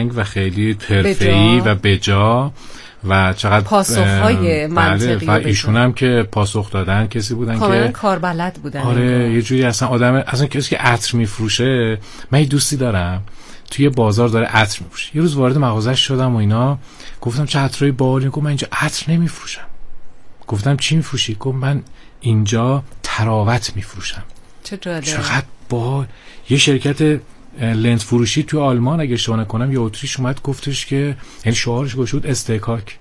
و خیلی حرفه‌ای و بجا و چقدر پاسخ‌های منطقی. و ایشون هم که پاسخ دادن کسی بودن که کاربلد بودن. آره یه جوری اصلا کسی که عطر میفروشه. من یه دوستی دارم توی بازار داره عطر میفروشه. یه روز وارد مغازش شدم و اینا گفتم چه عطرای باحالی. گفت من اینجا عطر نمیفروشم. گفتم چی میفروشی؟ گفت من اینجا تراوت میفروشم. چه جالب. چقدر باحال. یه شرکت لنز فروشی توی آلمان اگه اشتباه نکنم یه اتریش اومد گفتش که یعنی شعارش گشود استحکاک.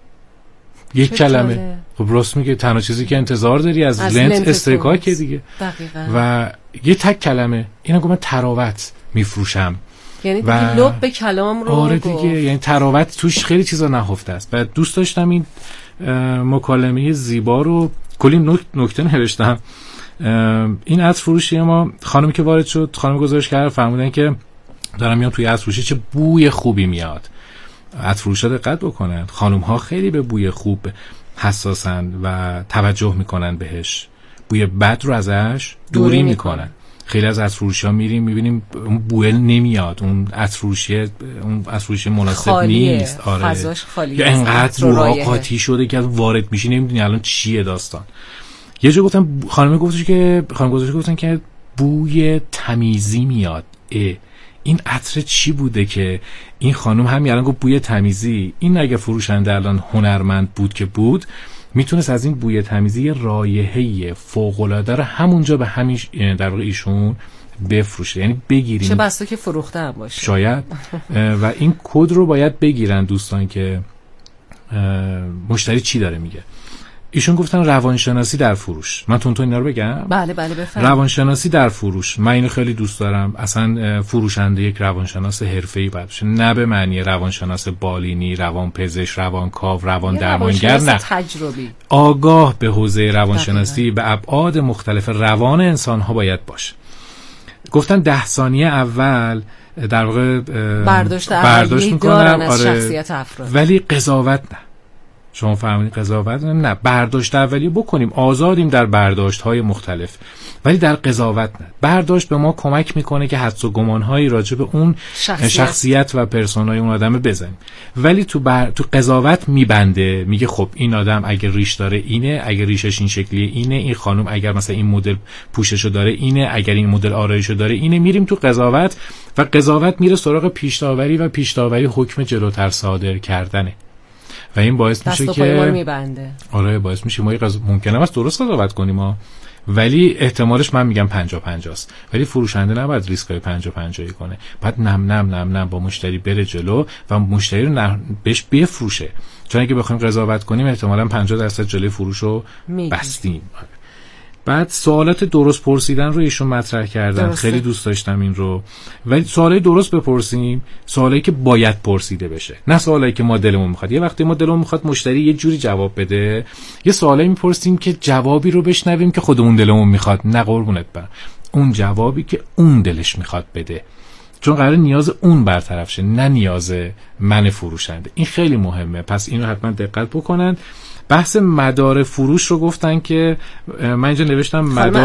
یک کلمه. خب راست میگه، تنها چیزی که انتظار داری از لنز استحکاکه دیگه. دقیقاً. و یه تک کلمه اینا گفت من تراوت میفروشم. یعنی دیگه لب به کلام رو آره دیگه، یعنی تراوت توش خیلی چیزا نهفته است. و دوست داشتم این مکالمه زیبا رو کلی نکته نوشتم. این عطر فروشی ما خانمی که وارد شد، خانم گزارش کرد فرمودن که دارم میام توی عطر فروشی چه بوی خوبی میاد. عطر فروشا دقت بکنن، خانم ها خیلی به بوی خوب حساسن و توجه میکنن بهش. بوی بد رو ازش دوری میکنن. خیلی از عطر فروشا میریم میبینیم اون بوی نمیاد، اون عطر فروشی مناسب نیست. آره فضاش خالیه، یا انقدر قاطی شده که وارد میشی نمیدونی الان چیه داستان. یه جا گفتم خانم گزارش گفتن که بوی تمیزی میاد. این عطر چی بوده که این خانم همین الان گفت بوی تمیزی؟ این اگه فروشنده الان هنرمند بود که بود میتونست از این بوی تمیزی رایحه‌ای فوق‌العاده رو همونجا به همین در واقع ایشون بفروشه، یعنی بگیرین. چه بسا که فروخته هم باشه شاید. و این کد رو باید بگیرن دوستان که مشتری چی داره میگه. ایشون گفتن روانشناسی در فروش. من تون اینا رو بگم؟ بله بفرمایید. روانشناسی در فروش، من اینو خیلی دوست دارم. اصلا فروشنده یک روانشناس حرفه‌ای باید باشه، نه به معنی روانشناس بالینی، روانپزشک، روانکاو، روان درمانگر، نه، تجربی. آگاه به حوزه روانشناسی به ابعاد مختلف روان انسان‌ها باید باشه. گفتن 10 ثانیه اول در واقع برداشت می‌کنن از شخصیت افراد، ولی قضاوت نه. شما فهمیدین قضاوت نه، برداشت اولیه بکنیم، آزادیم در برداشت‌های مختلف، ولی در قضاوت نه. برداشت به ما کمک میکنه که حدس و گمان‌هایی راجع به اون شخصیت و پرسونای اون آدم بزنیم، ولی تو قضاوت میبنده، میگه خب این آدم اگر ریش داره اینه، اگر ریشش این شکلیه اینه، این خانم اگر مثلا این مدل پوششو داره اینه، اگر این مدل آرایشو داره اینه. میریم تو قضاوت و قضاوت میره سراغ پیش‌داوری و پیش‌داوری حکم جلوتر صادر کردنه. و این باعث میشه که آره باعث میشه ما ممکنه است درست قضاوت کنیم ولی احتمالش من میگم 50-50 است. ولی فروشنده نباید ریسکای 50-50 کنه، باید نم با مشتری بره جلو و مشتری رو بهش بفروشه. چون اگه بخوایم قضاوت کنیم احتمالاً 50% جلوی فروش رو بستیم. بعد سوالات درست پرسیدن رو ایشون مطرح کردن. درسته. خیلی دوست داشتم این رو. ولی سوالای درست بپرسیم، سوالایی که باید پرسیده بشه، نه سوالایی که ما دلمون میخواد. یه وقتی ما دلمون میخواد مشتری یه جوری جواب بده، یه سوالایی میپرسیم که جوابی رو بشنویم که خودمون دلمون میخواد، نه قربونت برم اون جوابی که اون دلش میخواد بده، چون قراره نیاز اون برطرف شه، نه نیاز من فروشنده. این خیلی مهمه، پس اینو حتما دقت بکنن. بحث مدار فروش رو گفتن که من اینجا نوشتم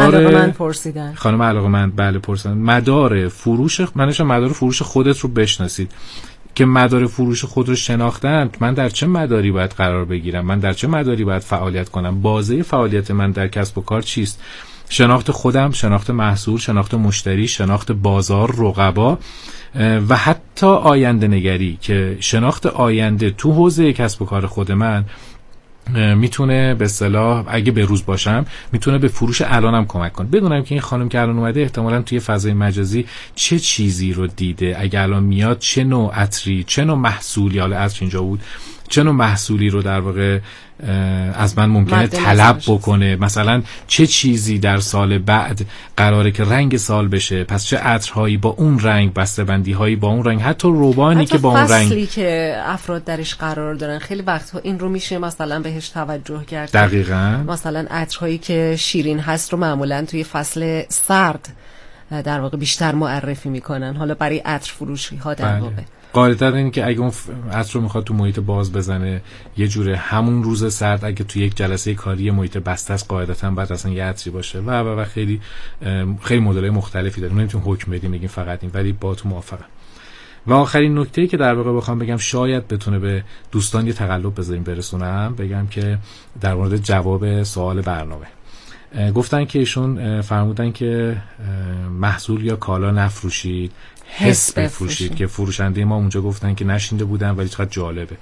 خانم علاقه‌مند بله پرسیدن مدار فروش، مدار فروش خودت رو بشناسید. که مدار فروش خود رو شناختن، من در چه مداری باید قرار بگیرم، من در چه مداری باید فعالیت کنم، بازه فعالیت من در کسب و کار چیست، شناخت خودم، شناخت محصول، شناخت مشتری، شناخت بازار، رقبا و حتی آینده نگری، که شناخت آینده تو حوزه کسب و کار خود من میتونه به اصطلاح اگه به روز باشم میتونه به فروش الانم کمک کنه. بدونم که این خانم که الان اومده احتمالاً توی فضای مجازی چه چیزی رو دیده، اگه الان میاد چه نوع عطری، چه نوع محصولی، حالا عطر اینجا بود، چه نوع محصولی رو در واقع از من ممکنه طلب بکنه، مثلا چه چیزی در سال بعد قراره که رنگ سال بشه، پس چه عطرهایی با اون رنگ، بسته‌بندی هایی با اون رنگ، حتی روبانی که با اون رنگ، فصلی که افراد درش قرار دارن. خیلی وقتها این رو میشه مثلا بهش توجه کرد. دقیقاً. مثلا عطرهایی که شیرین هست رو معمولا توی فصل سرد در واقع بیشتر معرفی میکنن، حالا برای عطر فروشی ها در واقع. قاعدتا این که اگه اون عطر رو میخواد تو محیط باز بزنه، یه جوره همون روز سرد، اگه تو یک جلسه کاری محیط بسته است، قاعدتا بعد اصلا یه عطری باشه و خیلی خیلی مدل‌های مختلفی داره. نمیتونیم حکم بدیم بگیم فقط این، ولی با تو موافقم. و آخرین نکته‌ای که در واقع بخوام بگم شاید بتونه به دوستان یه تقلب بذاریم برسونم، بگم که در مورد جواب سوال برنامه گفتن که ایشون فرمودن که محصول یا کالا نفروشید، حس بفروشید، که فروشنده ما اونجا گفتن که نشینده بودن ولی چقدر جالبه.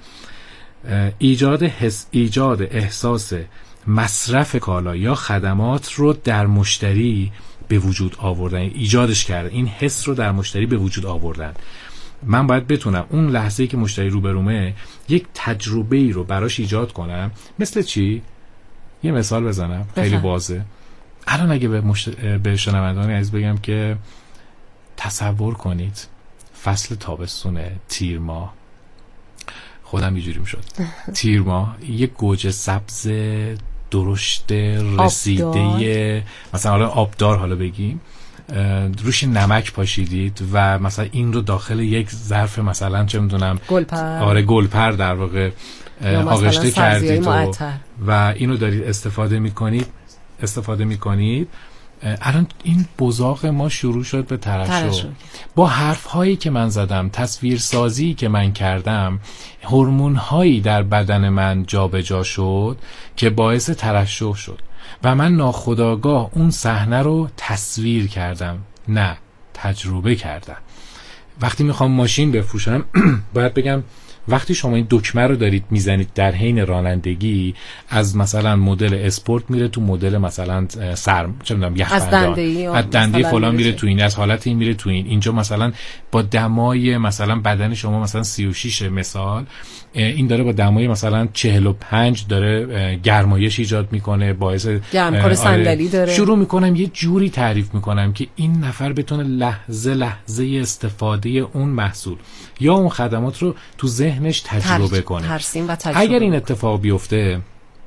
ایجاد احساس مصرف کالا یا خدمات رو در مشتری به وجود آوردن، ایجادش کردن، این حس رو در مشتری به وجود آوردن. من باید بتونم اون لحظه‌ای که مشتری روبرومه یک تجربه‌ای رو براش ایجاد کنم. مثل چی؟ یه مثال بزنم خیلی واضحه. الان اگه به شنوندگان عزیز بگم که تصور کنید فصل تابستونه، تیر ماه، خودم اینجوری میشد، تیر ماه، یه گوجه سبز درشت رسیده مثلا حالا آبدار حالا بگیم، روش نمک پاشیدید و مثلا این رو داخل یک ظرف مثلا چه میدونم گلپر در واقع آغشته کردید و اینو دارید استفاده میکنید. الان این بزاق ما شروع شد به ترشح. با حرف‌هایی که من زدم، تصویرسازی که من کردم، هورمون‌هایی در بدن من جابجا شد که باعث ترشح شد و من ناخودآگاه اون صحنه رو تصویر کردم، نه تجربه کردم. وقتی میخوام ماشین بفروشم باید بگم وقتی شما این دکمه رو دارید میزنید در حین رانندگی، از مثلا مدل اسپورت میره تو مدل مثلا چه میدونم یخبندان، از دنده فلان میره تو این، از حالت این میره تو این، اینجا مثلا با دمای مثلا بدن شما مثلا 36 مثال، این داره با دمای مثلا 45 داره گرمایش ایجاد میکنه، باعث گرمکار صندلی داره. شروع میکنم یه جوری تعریف میکنم که این نفر بتونه لحظه استفاده اون محصول یا اون خدمات رو تو ذهنش تجربه کنه. اگر این اتفاق بیفته،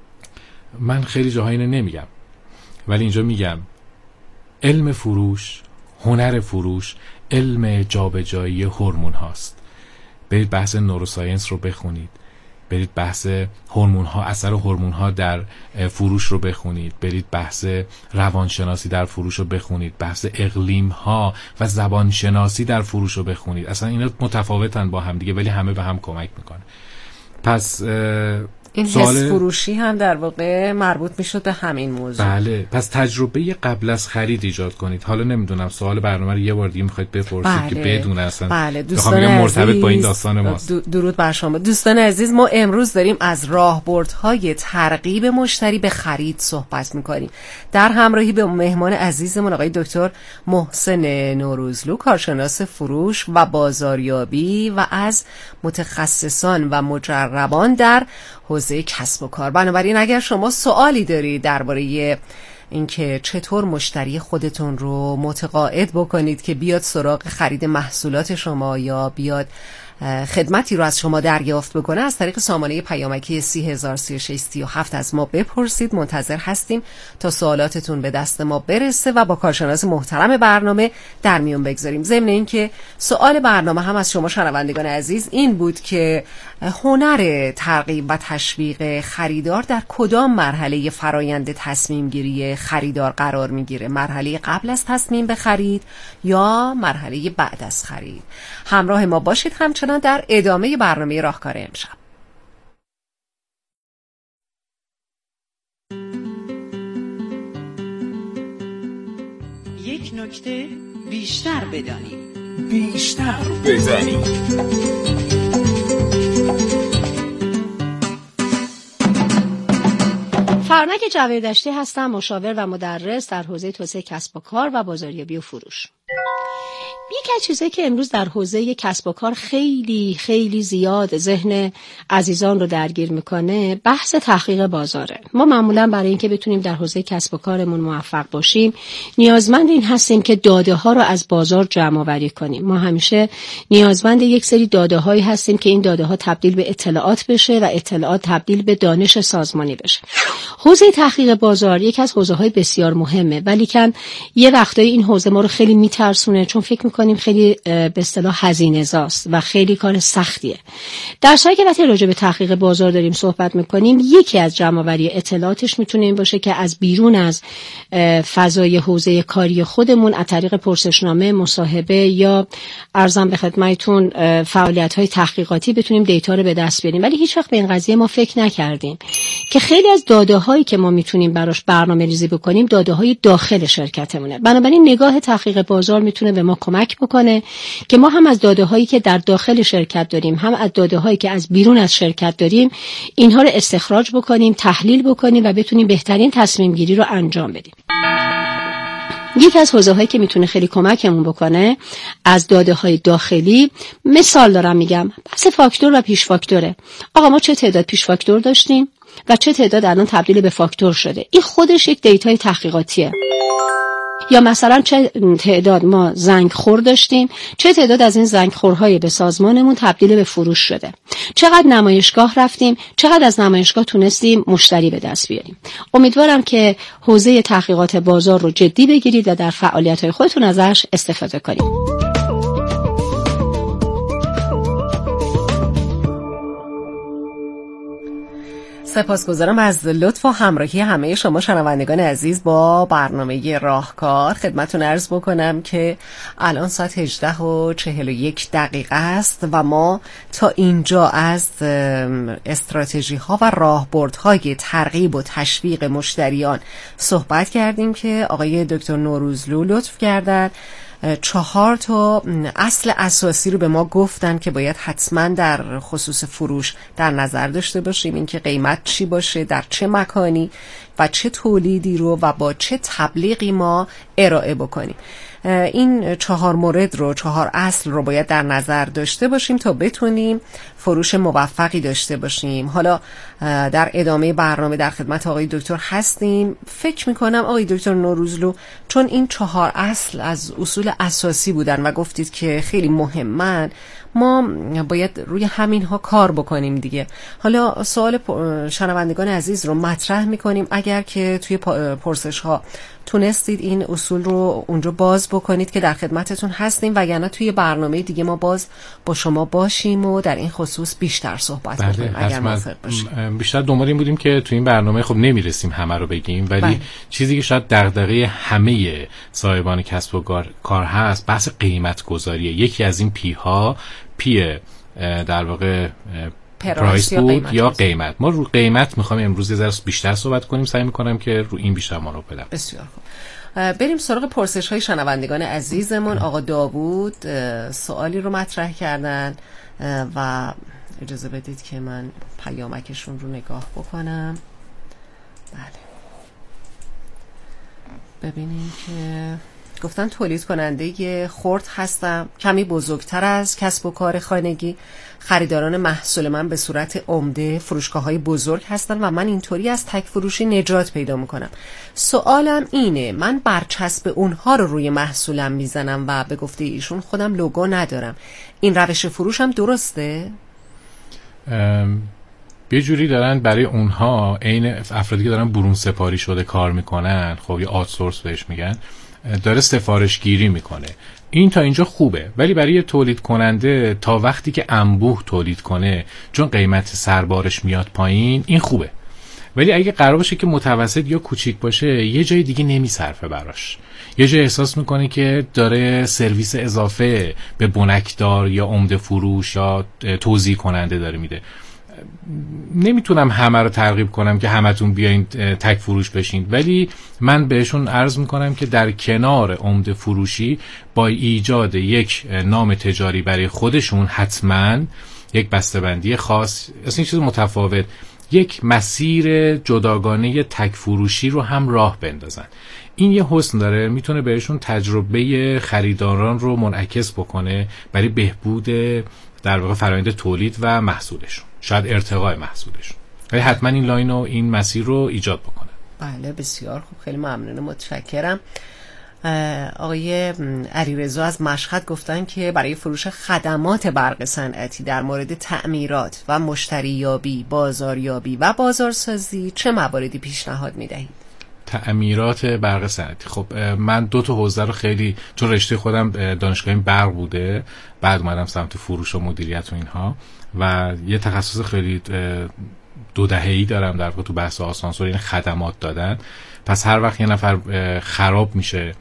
من خیلی جاها اینو نمیگم ولی اینجا میگم، علم فروش، هنر فروش، علم جابجایی هورمون هاست. برید بحث نوروساینس رو بخونید، برید بحث هورمون ها، اثر هورمون ها در فروش رو بخونید، برید بحث روانشناسی در فروش رو بخونید، بحث اقلیم ها و زبان شناسی در فروش رو بخونید. اصلا اینا متفاوتن با هم دیگه ولی همه به هم کمک میکنه. پس این حس فروشی هم در واقع مربوط میشد به همین موضوع. بله، پس تجربه قبل از خرید ایجاد کنید. حالا نمیدونم سوال برنامه رو یه بار دیگه میخواید بپرسید که بدون اصلا. بله، دوستان عزیز، مرتبط با این داستان ماست. درود بر شما دوستان عزیز. ما امروز داریم از راهبردهای ترغیب مشتری به خرید صحبت میکنیم در همراهی به مهمان عزیزمون آقای دکتر محسن نوروزلو، کارشناس فروش و بازاریابی و از متخصصان و مجربان در حوزه کسب و کار. بنابراین اگر شما سوالی دارید درباره اینکه چطور مشتری خودتون رو متقاعد بکنید که بیاد سراغ خرید محصولات شما یا بیاد خدمتی رو از شما دریافت بکنه، از طریق سامانه پیامکی 303637 از ما بپرسید. منتظر هستیم تا سوالاتتون به دست ما برسه و با کارشناس محترم برنامه در میون بگذاریم. ضمن این که سوال برنامه هم از شما شنوندگان عزیز این بود که هنر ترغیب و تشویق خریدار در کدام مرحله فرایند تصمیم گیری خریدار قرار میگیره؟ مرحله قبل از تصمیم به خرید یا مرحله بعد از خرید؟ همراه ما باشید همچنان در ادامه برنامه راهکار امشب. یک نکته بیشتر بدانید، بیشتر بزنید. فرنک جاویدشتی هستم، مشاور و مدرس در حوزه توسعه کسب و کار و بازاریابی و فروش. یکی از چیزایی که امروز در حوزه کسب و کار خیلی خیلی زیاد ذهن عزیزان رو درگیر میکنه بحث تحقیق بازاره. ما معمولا برای اینکه بتونیم در حوزه کسب و کارمون موفق باشیم نیازمند این هستیم که داده ها رو از بازار جمع آوری کنیم. ما همیشه نیازمند یک سری داده هایی هستیم که این داده ها تبدیل به اطلاعات بشه و اطلاعات تبدیل به دانش سازمانی بشه. حوزه تحقیق بازار یک از حوزه های بسیار مهمه، ولی کن یه وقتایی این حوزه ما رو خیلی میترسونه، چون فکر بکنیم خیلی به اصطلاح هزینه زاست و خیلی کار سختیه. در صورتی که وقتی راجع به تحقیق بازار داریم صحبت میکنیم، یکی از جمع‌آوری اطلاعاتش میتونه این باشه که از بیرون از فضای حوزه کاری خودمون از طریق پرسشنامه، مصاحبه یا ارزم به خدمتتون فعالیت‌های تحقیقاتی بتونیم دیتا رو به دست بیاریم. ولی هیچ وقت به این قضیه ما فکر نکردیم که خیلی از داده‌هایی که ما میتونیم براش برنامه‌ریزی بکنیم داده‌های داخل شرکتمونه. بنابراین نگاه تحقیق بازار میتونه به ما کمک بکنه که ما هم از داده‌هایی که در داخل شرکت داریم، هم از داده‌هایی که از بیرون از شرکت داریم، اینها رو استخراج بکنیم، تحلیل بکنیم و بتونیم بهترین تصمیم گیری رو انجام بدیم. یکی از حوزه‌هایی که میتونه خیلی کمکمون بکنه از داده‌های داخلی، مثال دارم میگم، بحث فاکتور و پیش فاکتوره. آقا ما چه تعداد پیش فاکتور داشتیم و چه تعداد الان تبدیل به فاکتور شده. این خودش یک دیتای تحقیقاتیه. یا مثلا چه تعداد ما زنگخور داشتیم، چه تعداد از این زنگخورهای به سازمانمون تبدیل به فروش شده، چقدر نمایشگاه رفتیم، چقدر از نمایشگاه تونستیم مشتری به دست بیاریم. امیدوارم که حوزه تحقیقات بازار رو جدی بگیرید و در فعالیت‌های خودتون ازش استفاده کنید. سپاسگزارم از لطف و همراهی همه شما شنوندگان عزیز با برنامه راهکار. خدمتتون عرض بکنم که الان ساعت 18:41 است و ما تا اینجا از استراتژی ها و راهبردهای ترغیب و تشویق مشتریان صحبت کردیم که آقای دکتر نوروزلو لطف کردند 4 تا اصل اساسی رو به ما گفتن که باید حتما در خصوص فروش در نظر داشته باشیم. این که قیمت چی باشه، در چه مکانی و چه تولیدی رو و با چه تبلیغی ما ارائه بکنیم. این 4 مورد رو، 4 اصل رو باید در نظر داشته باشیم تا بتونیم فروش موفقی داشته باشیم. حالا در ادامه برنامه در خدمت آقای دکتر هستیم. فکر میکنم آقای دکتر نوروزلو، چون این 4 اصل از اصول اساسی بودن و گفتید که خیلی مهمن، ما باید روی همین ها کار بکنیم دیگه. حالا سوال شنوندگان عزیز رو مطرح میکنیم، اگر که توی پرسش ها تونستید این اصول رو اونجا باز بکنید که در خدمتتون هستیم، وگرنه توی برنامه دیگه ما باز با شما باشیم و در این خصوص بیشتر صحبت بکنیم اگر موافق باشید. بیشتر دنبال این بودیم که توی این برنامه خب نمیرسیم همه رو بگیم، ولی چیزی که شاید دغدغه همه صاحبان کسب و کار هست بحث قیمت گذاریه. یکی از این پی در واقع پرایس بود یا قیمت. ما رو قیمت میخوایم امروز یه ذره بیشتر صحبت کنیم، سعی میکنم که رو این بیشتر ما رو بدم. بسیار خوب. بریم سراغ پرسش های شنوندگان عزیزمون. آقا داوود سوالی رو مطرح کردن و اجازه بدید که من پیامکشون رو نگاه بکنم. بله، ببینیم که گفتن تولید کننده خرد هستم، کمی بزرگتر از کسب و کار خانگی. خریداران محصول من به صورت عمده فروشگاه‌های بزرگ هستن و من اینطوری از تک فروشی نجات پیدا میکنم. سوالم اینه، من برچسب اونها رو روی محصولم میزنم و به گفته ایشون خودم لوگو ندارم. این روش فروشم درسته؟ یه جوری دارن برای اونها، عین افرادی که دارن برون سپاری شده کار میکنن، خب یه آوتسورس بهش میگن، داره سفارش گیری میکنه. این تا اینجا خوبه، ولی برای تولید کننده تا وقتی که انبوه تولید کنه، چون قیمت سربارش میاد پایین، این خوبه. ولی اگه قرار باشه که متوسط یا کوچیک باشه، یه جای دیگه نمیصرفه براش. یه جای احساس میکنه که داره سرویس اضافه به بنکدار یا عمده فروش یا توزیع کننده داره میده. نمیتونم همه رو ترغیب کنم که همتون بیاین تک فروش بشین، ولی من بهشون عرض میکنم که در کنار عمده فروشی با ایجاد یک نام تجاری برای خودشون، حتما یک بسته‌بندی خاص، اصلا چیز متفاوت، یک مسیر جداگانه تک فروشی رو هم راه بندازن. این یه حسن داره، میتونه بهشون تجربه خریداران رو منعکس بکنه برای بهبود در واقع فرآیند تولید و محصولشون، شاید ارتقاء محصولشون. ولی حتما این لاین و این مسیر رو ایجاد بکنه. بله، بسیار خوب، خیلی ممنونم، متشکرم. آقای علیرضا از مشهد گفتن که برای فروش خدمات برق صنعتی در مورد تعمیرات و مشتریابی، بازاریابی و بازارسازی چه مواردی پیشنهاد میدهید؟ تعمیرات برق صنعتی. خب من 2 تا حوزه رو خیلی، چون رشته خودم دانشگاه برق بوده، بعد اومدم سمت فروش و مدیریت و اینها و یه تخصص خیلی 2 دهه‌ای دارم در واقع تو بحث آسانسور، یعنی خدمات دادن. پس هر وقت یه نفر خراب میشه،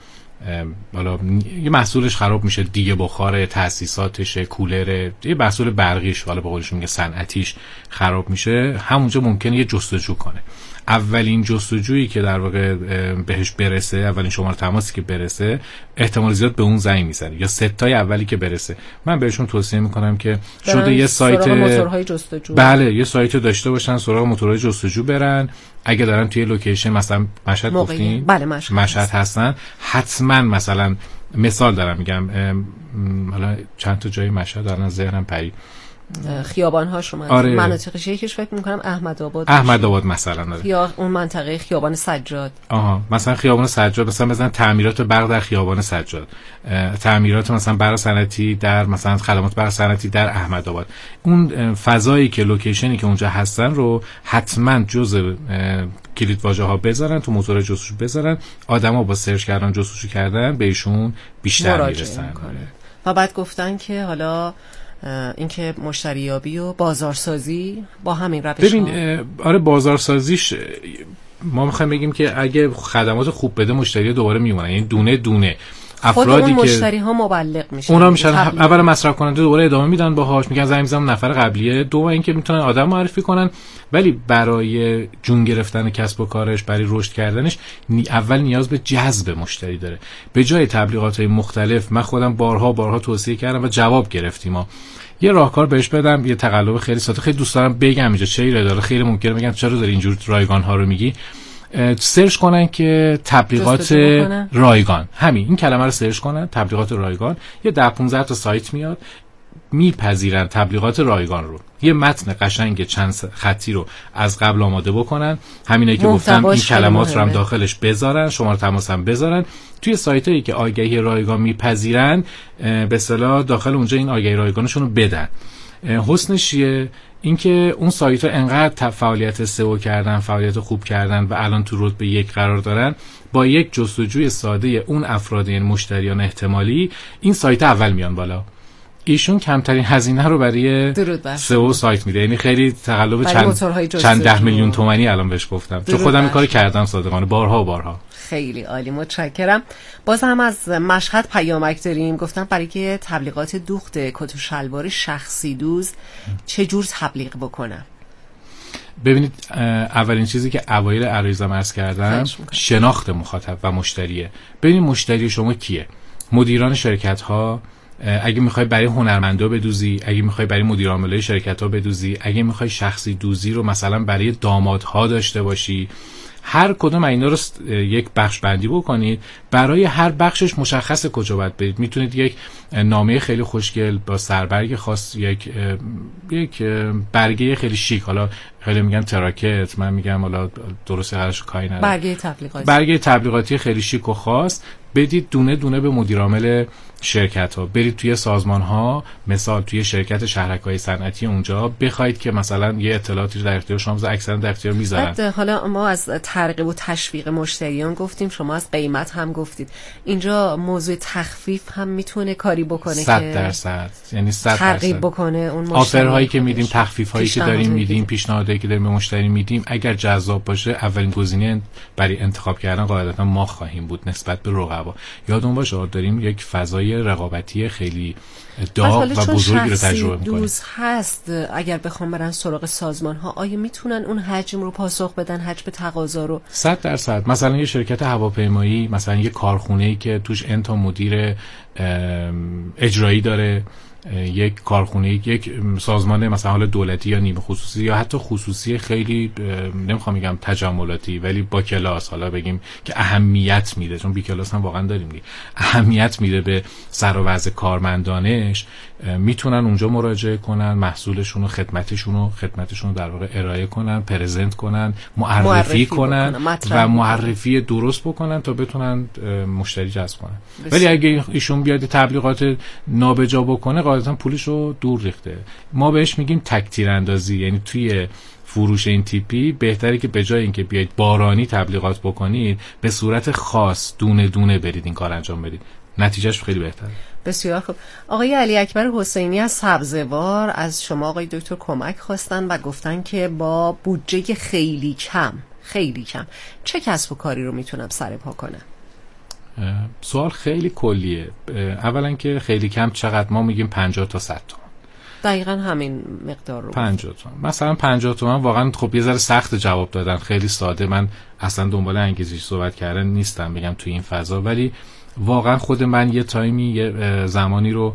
حالا یه محصولش خراب میشه، دیگه بخاره، تاسیساتش، کولر، یه محصول برقیش، حالا به قولشون میگه صنعتیش خراب میشه، همونجا ممکنه یه جستجو کنه. اولین جستجویی که در واقع بهش برسه، اولین شماره تماسی که برسه، احتمال زیاد به اون زنگ میزنه، یا ستای اولی که برسه. من بهشون توصیه میکنم که شده یه سایت موتورهای جستجو، بله یه سایت داشته باشن، سراغ موتورهای جستجو برن. اگه دارن توی لوکیشن مثلا مشهد گفتین، بله مشهد هستن، حتما مثلا مثال دارم میگم، حالا چند تا جای مشهد الان ذهنم پرید، خیابان ها شما آره. مناطقش یکیش فکر میکنم احمدآباد مثلا داره، یا اون منطقه خیابان سجاد، مثلا خیابان سجاد، مثلا بزن تعمیرات برق در خیابان سجاد، تعمیرات مثلا برق صنعتی در مثلا خدمات برق صنعتی در احمدآباد. اون فضایی که لوکیشنی که اونجا هستن رو حتما جزء کلید واژه ها بذارن، تو موتور جستجو بذارن، آدما با سرچ کردن جستجو کردن بهشون بیشتر میرسن. و بعد گفتن که حالا اینکه مشتریابی و بازارسازی با همین روش ببین آره بازارسازیش ما میخوایم بگیم که اگه خدمات خوب بده مشتری دوباره میمونن، یعنی دونه دونه افرادی که مشتری ها مبلغ میشن، اونا میشن اول مصرف کننده، دوباره ادامه میدن باهاش، میگن زنگ میزنم نفر قبلیه، دوم اینکه میتونن آدم معرفی کنن. ولی برای جون گرفتن کسب و کارش، برای رشد کردنش اول نیاز به جذب مشتری داره. به جای تبلیغات‌های مختلف، من خودم بارها توصیه کردم و جواب گرفتیم. ما یه راهکار بهش بدم، یه تقلب خیلی ساده، خیلی دوست دارم بگم اینجا چه ایراد داره. خیلی ممکنه بگن چرا داری اینجور رایگان ها رو میگی. سرچ کنن که تبلیغات رایگان، همین این کلمه رو سرچ کنن، تبلیغات رایگان، یه 10-15 تا سایت میاد میپذیرن تبلیغات رایگان رو. یه متن قشنگ چند خطی رو از قبل آماده بکنن، همینایی که گفتم این کلمات رو هم داخلش بذارن، شماره تماس هم بذارن. توی سایتایی که آگهی رایگان میپذیرن به اصطلاح داخل اونجا این آگهی رایگانشون رو بدن. حسنش چیه؟ اینکه اون سایت‌ها انقدر فعالیت سئو کردن، فعالیت خوب کردن و الان تو رتبه 1 قرار دارن، با یک جستجوی ساده اون افراد، یعنی مشتریان احتمالی، این سایت اول میان بالا. ایشون کمترین هزینه رو برای سئو سایت میده، یعنی خیلی تقلب چند 10 میلیون تومانی الان بهش گفتم، چون خودم این کارو کردم صادقانه بارها. خیلی عالی، متشکرم. باز هم از مشهد پیامک داریم، گفتم برای که تبلیغات دوخت کت و شلوار شخصی دوز چه جور تبلیغ بکنم؟ ببینید اولین چیزی که اوایل عریضم عرض کردم شناخت مخاطب و مشتریه. ببینید مشتری شما کیه؟ مدیران شرکت ها، اگه میخوای برای هنرمندا بدوزی، اگه میخوای برای مدیر عاملای شرکت ها بدوزی، اگه میخوای شخصی دوزی رو مثلا برای دامادها داشته باشی، هر کدوم اینا رو یک بخش بندی بکنید. برای هر بخشش مشخص کجا باید برید. میتونید یک نامه خیلی خوشگل با سربرگ خاص، یک برگه خیلی شیک، حالا خیلی میگن تراکت، من میگم حالا درست هرش کاری نداره، برگه تبلیغاتی خیلی شیک و خاص بدید دونه دونه به مدیر عامل شرکت ها. برید توی سازمان ها، مثال توی شرکت شهرک‌های صنعتی، اونجا بخواید که مثلا یه اطلاعاتی در اختیار شما بذارن، اکثرا در اختیار میذارن. حالا ما از ترغیب و تشویق مشتریان گفتیم، شما از قیمت هم گفتید. اینجا موضوع تخفیف هم میتونه کاری بکنه 100%، یعنی 100% ترغیب بکنه اون مشتری. آفرهایی که میدیم، تخفیف هایی که داریم میدیم، پیشنهادایی که داریم به مشتری میدیم، اگر جذاب باشه اولین گزینه برای انتخاب کردن قاعدتا ما خواهیم بود نسبت به رقبا. یادمون باشه داریم یک فضای رقابتی خیلی داغ و بزرگی رو تجربه می‌کنیم. دوز هست، اگر بخوام برن سراغ سازمان ها، آیا میتونن اون حجم رو پاسخ بدن، حجم تقاضا رو؟ 100%. مثلا یه شرکت هواپیمایی، مثلا یه کارخونه‌ای که توش انتا مدیر اجرایی داره، یک کارخونه، یک سازمان مثلا حالا دولتی یا نیمه خصوصی یا حتی خصوصی، خیلی نمیخوام بگم تجملاتی ولی با کلاس، حالا بگیم که اهمیت میده، چون بی کلاس هم واقعا داریم دیگه، اهمیت میده به سر و وضع کارمندانش، میتونن اونجا مراجعه کنن، محصولشون و خدمتشون رو در واقع ارائه کنن، پرزنت کنن، معرفی کنن و معرفی درست بکنن تا بتونن مشتری جذب کنن. ولی اگه ایشون بیاد تبلیغات نابجا بکنه غالبا پولش رو دور ریخته. ما بهش میگیم تک تیراندازی، یعنی توی فروش این تیپی بهتره که به جای اینکه بیاید بارانی تبلیغات بکنید به صورت خاص دونه دونه برید این کار انجام بدید، نتیجهش خیلی بهتره. بسیار خوب. آقای علی اکبر حسینی از سبزوار از شما آقای دکتر کمک خواستن و گفتن که با بودجه خیلی کم چه کسب و کاری رو میتونم سرپا کنم؟ سوال خیلی کلیه. اولا که خیلی کم چقدر؟ ما میگیم 50 تا 100 تومن. دقیقاً همین مقدار رو 50 تومن. مثلا 50 تومن واقعا خب یه ذره سخت جواب دادن، خیلی ساده. من اصلا دنبال انگیزش صحبت کردن نیستم بگم توی این فضا، ولی واقعا خود من یه تایمی یه زمانی رو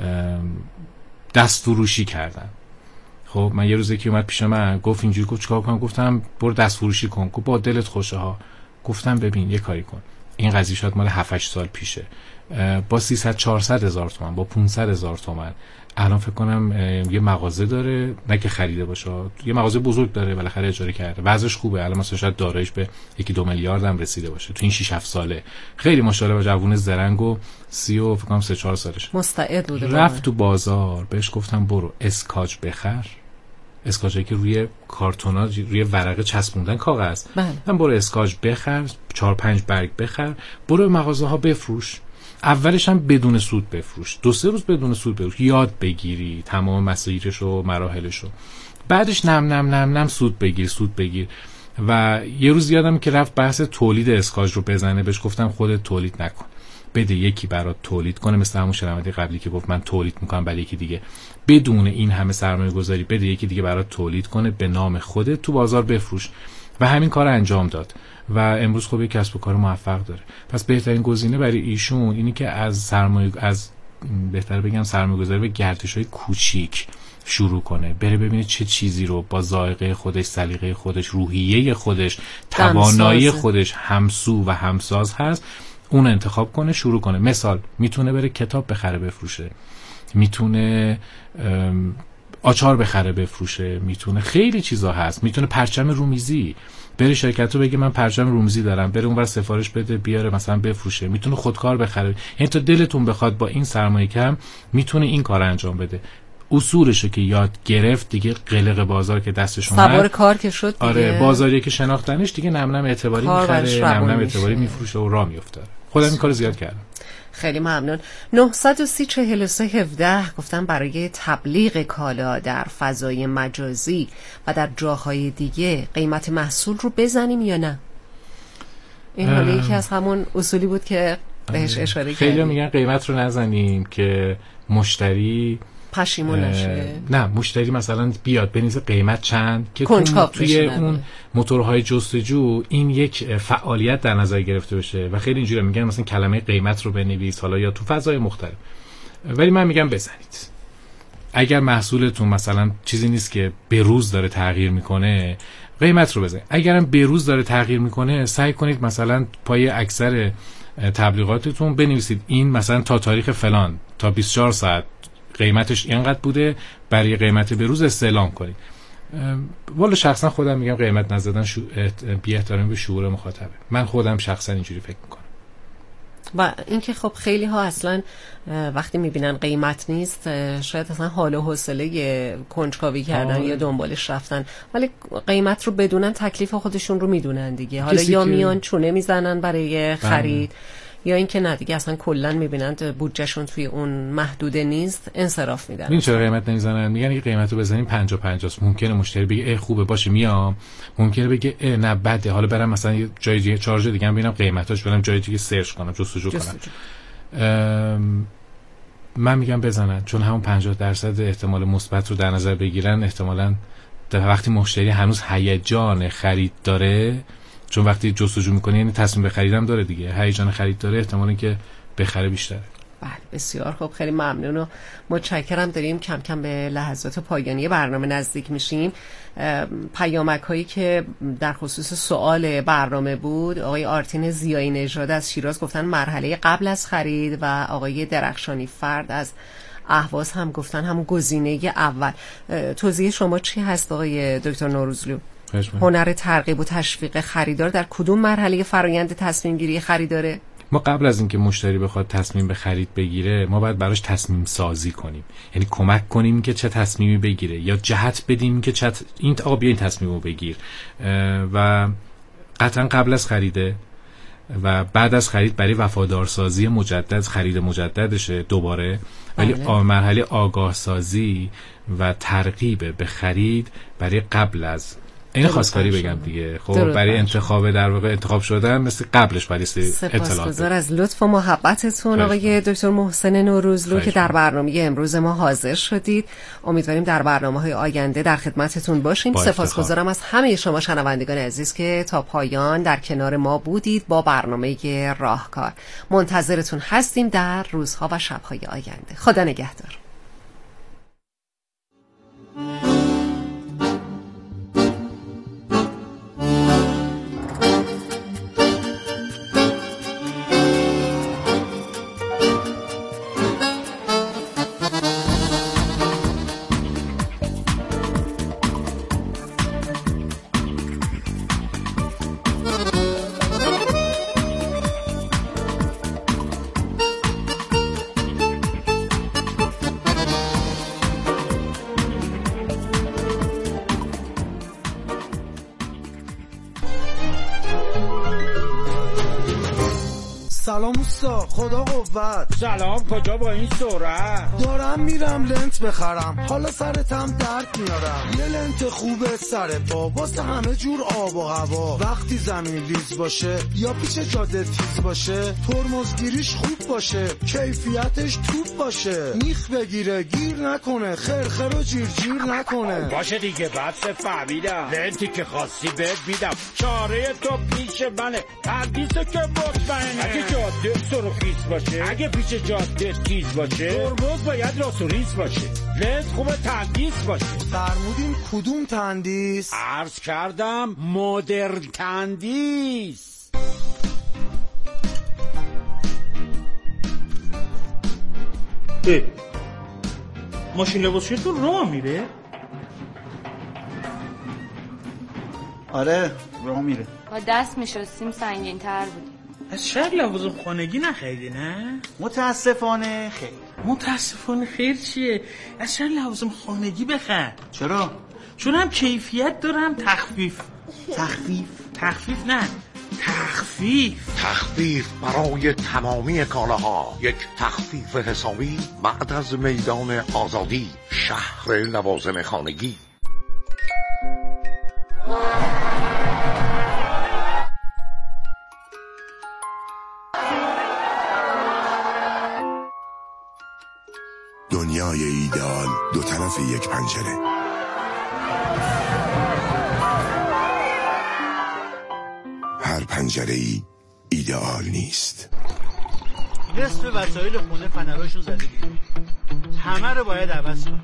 دست فروشی کردم. خب من یه روزی که اومد پیش من گفت اینجوری گفت چیکار کنم؟ گفتم برو دست فروشی کن. گفت با دلت خوشه ها. گفتم ببین یه کاری کن، این قضیه شاید مال 7-8 سال پیشه، با 300-400 هزار تومان، با 500 هزار تومان الان فکر کنم یه مغازه داره، نه که خریده باشه، یه مغازه بزرگ داره بالاخره اجاره کرده، وضعش خوبه، الان مثلا شاید داراییش به 1-2 میلیارد هم رسیده باشه تو این 6-7 ساله. خیلی ماشاءالله جوون زرنگ و 30 فکر کنم 3-4 سالش مستعد بوده. رفت تو بازار، بهش گفتم برو اسکاچ بخر، اسکاچی که روی کارتونا روی ورقه چسبوندن کاغذ، من برو اسکاچ بخر، 4-5 برگ بخر، برو مغازه ها بفروش. اولش هم بدون سود بفروش، 2-3 روز بدون سود بفروش، یاد بگیری تمام مسیرش و مراحلش رو. بعدش نم سود بگیر. و یه روز یادم که رفت بحث تولید اسکاچ رو بزنه، بهش گفتم خودت تولید نکن، بده یکی برات تولید کنه، مثل همون شنونده قبلی که گفت من تولید میکنم برای یکی دیگه، بدون این همه سرمایه گذاری بده یکی دیگه برات تولید کنه، به نام خودت تو بازار بفروش. و همین کار انجام داد و امروز خب یک کسب و کار موفق داره. پس بهترین گزینه برای ایشون اینی که از بهتره بگم سرمایه‌گذاری به گردش‌های کوچیک شروع کنه، بره ببینه چه چیزی رو با ذائقه خودش، سلیقه خودش، روحیه خودش، توانایی خودش همسو و همساز هست، اون انتخاب کنه، شروع کنه. مثال میتونه بره کتاب بخره بفروشه، میتونه آچار بخره بفروشه، میتونه خیلی چیزا هست، میتونه پرچم رومیزی بره شرکت رو بگه من پرچم رومیزی دارم، بره اونور سفارش بده بیاره مثلا بفروشه، میتونه خودکار بخره. یعنی تا دلتون بخواد با این سرمایه کم میتونه این کار انجام بده. اصولشو که یاد گرفت دیگه قلق بازار که دستش اومد، سوار کار که شد دیگه، آره بازاری که شناختنش دیگه نم اعتباری میخره، نم اعتباری میفروشه و راه میفته. خودم این کارو زیاد کردم. خیلی ممنون. 930-43-17 گفتم برای تبلیغ کالا در فضای مجازی و در جاهای دیگه قیمت محصول رو بزنیم یا نه؟ این حالا یکی از همون اصولی بود که بهش اشاره کردیم. خیلی میگن قیمت رو نزنیم که مشتری پشیمون نشه. نه، مشتری مثلا بیاد بنویسه قیمت چند که توی اون موتورهای جستجو این یک فعالیت در نظر گرفته بشه و خیلی اینجوری میگن مثلا کلمه قیمت رو بنویس، حالا یا تو فضای مختلف. ولی من میگم بزنید. اگر محصولتون مثلا چیزی نیست که به روز داره تغییر میکنه، قیمت رو بزنید. اگرم به روز داره تغییر میکنه، سعی کنید مثلا پای اکثر تبلیغاتتون بنویسید این مثلا تا تاریخ فلان تا 24 ساعت قیمتش اینقدر بوده، برای قیمت به روز استعلام کنید. والا شخصا خودم میگم قیمت نزدن بی احترامی به شعور مخاطبه. من خودم شخصا اینجوری فکر میکنم. و اینکه خب خیلی ها اصلا وقتی میبینن قیمت نیست شاید اصلا حال و حوصله کنجکاوی کردن یا دنبالش رفتن، ولی قیمت رو بدونن تکلیف خودشون رو میدونن دیگه. حالا یا میان چونه میزنن برای خرید یا اینکه نه دیگه اصلا کلا میبینند بودجهشون توی اون محدوده نیست، انصراف میدن. این چرا قیمت نمیزنن؟ میگن این قیمتو بزنیم 50-50 است. ممکنه مشتری بگه خوبه باشه میام، ممکنه بگه نه بده، حالا برم مثلا یه جای دیگه چارج دیگه هم ببینم قیمتاش، برم جای دیگه سرچ کنم، جستجو کنم. من میگم بزنن، چون همون 50% احتمال مثبت رو در نظر بگیرن. احتمالاً وقتی مشتری هنوز هیجان خرید داره، چون وقتی جستجو میکنه یعنی تصمیم به خریدم داره دیگه، هیجان خرید داره، احتمالاً که بخره بیشتره. بله بسیار خوب، خیلی ممنون و متشکرم. داریم کم کم به لحظات پایانی برنامه نزدیک میشیم. پیامک هایی که در خصوص سوال برنامه بود، آقای آرتین زیایی نژاد از شیراز گفتن مرحله قبل از خرید و آقای درخشانی فرد از اهواز هم گفتن همون گزینه اول. توضیح شما چی هست آقای دکتر نوروزلو؟ هنر ترغیب و تشویق خریدار در کدوم مرحله فرآیند تصمیم گیری خریداره؟ ما قبل از اینکه مشتری بخواد تصمیم به خرید بگیره، ما باید براش تصمیم سازی کنیم، یعنی کمک کنیم که چه تصمیمی بگیره یا جهت بدیم که این این تصمیمو بگیر. و قطعا قبل از خریده و بعد از خرید برای وفادارسازی مجدد، خرید مجددشه دوباره، ولی مرحله آگاه سازی و ترغیب به خرید برای قبل از این خواستگاری بگم دیگه. خب برای انتخاب در واقع انتخاب شدن مثل قبلش برای اطلاعات. سپاسگزار از لطف و محبتتون آقای دکتر محسن نوروزلو که در برنامه امروز ما حاضر شدید. امیدواریم در برنامه‌های آینده در خدمتتون باشیم. سپاسگزارم از همه شما شنوندگان عزیز که تا پایان در کنار ما بودید با برنامه راهکار. منتظرتون هستیم در روزها و شب‌های آینده. خدا نگهدار. سلام اوستا، خدا قوت. سلام، کجا با این سرعت؟ دارم میرم لنت بخرم، حالا سرتم درد میارم. یه لنت خوبه سر پا واسه همه جور آب و هوا. وقتی زمین لیز باشه یا پیچ جاده تیز باشه، ترمزگیریش خوب باشه، کیفیتش توپ باشه، میخ بگیره گیر نکنه، خرخر و جیر نکنه. باشه دیگه، بعد فهمیدم. لنتی که خواستی بهت میدم، چاره تو پیش منه، تردیسه که مطمئنه. اگه جاده سرخیز باشه، اگه پیچ جاده تیز باشه، ترمز باید راست و ریز باشه، لنت خوبه تندیس باشه. فرمودین کدوم تندیس؟ عرض کردم مدرن تندیس. ماشین لباسشویتون راه میره؟ آره راه میره. با دست میشستیم سنگین تر بودیم. از شاید لوازم خانگی نخریدی نه؟ متاسفانه خیر. متاسفانه خیر چیه؟ از شاید لوازم خانگی بخر. چرا؟ چون هم کیفیت داره هم تخفیف. تخفیف نه، تخفیف برای تمامی کالاها. یک تخفیف حسابی بعد از میدان آزادی، شهر لوازم خانگی. دنیای ایدئال دو طرف یک پنجره. هر پنجره‌ای ایدئال نیست. نصف وسایل خونه فنراشون زده بیرون، همه رو باید عوض کنیم.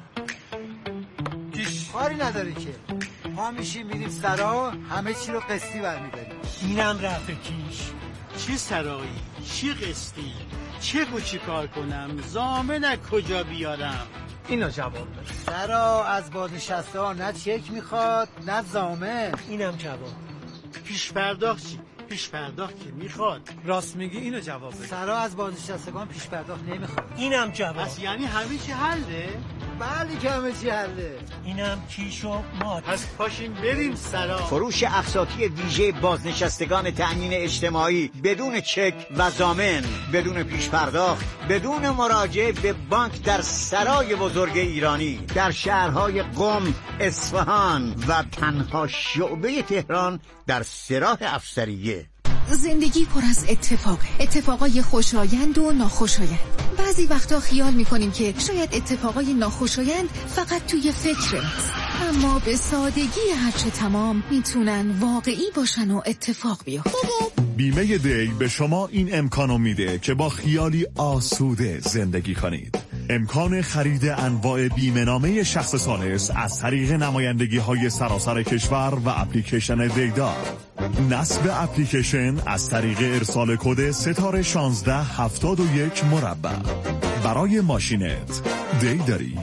کاری نداری که ما میشیم میریم سرا، همه چی رو قسطی برمیداریم. اینم رفع کیش. چی سرایی، چی قسطی، چه چی کار کنم، ضامن کجا بیارم؟ اینو جواب بده. سرا از بازنشسته ها نه چک میخواد نه ضامن. اینم جواب. پیش پرداخت چی؟ پیش پرداخت که میخواد. راست میگی، اینو جواب بده. سرا از بازنشستگان پیش پرداخت نمیخواد. اینم جواب. پس یعنی همه چی حله؟ بله که همه چی حله. اینم کیش و ماد. پس پاشین بریم سرا. فروش اقساطی ویژه بازنشستگان تأمین اجتماعی بدون چک و ضامن، بدون پیش پرداخت، بدون مراجعه به بانک در سرای بزرگ ایرانی در شهرهای قم، اصفهان و تنها شعبه تهران در سراح افسریه. زندگی پر از اتفاقای خوشایند و ناخوشایند. بعضی وقتا خیال میکنیم که شاید اتفاقای ناخوشایند فقط توی فکر ماست، اما به سادگی هرچه تمام میتونن واقعی باشن و اتفاق بیفتن. بیمه دی به شما این امکانو میده که با خیالی آسوده زندگی کنید. امکان خرید انواع بیمه نامه شخص ثالث از طریق نمایندگی های سراسر کشور و اپلیکیشن دیدار. نصب اپلیکیشن از طریق ارسال کد ستاره 1671 مربع. برای ماشینت دی داری؟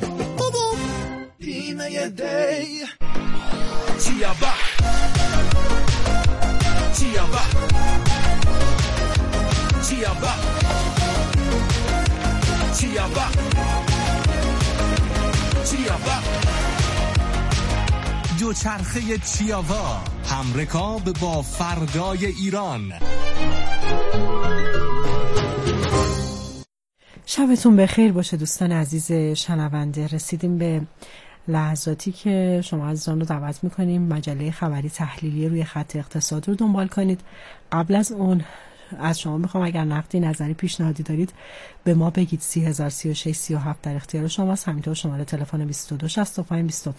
بیمه دی چیابا چیابا چیابا چیابا چیابا دوچرخه چیاوا، همرکاب با فردای ایران. شبتون بخیر باشه دوستان عزیز شنونده. رسیدیم به لحظاتی که شما عزیزان رو دعوت میکنیم مجله خبری تحلیلی روی خط اقتصاد رو دنبال کنید. قبل از اون از شما میخوام اگر نقدی نظری پیشنهادی دارید به ما بگید. 30,036 37 در اختیار شماست. همینطور شماره تلفن 22 65 25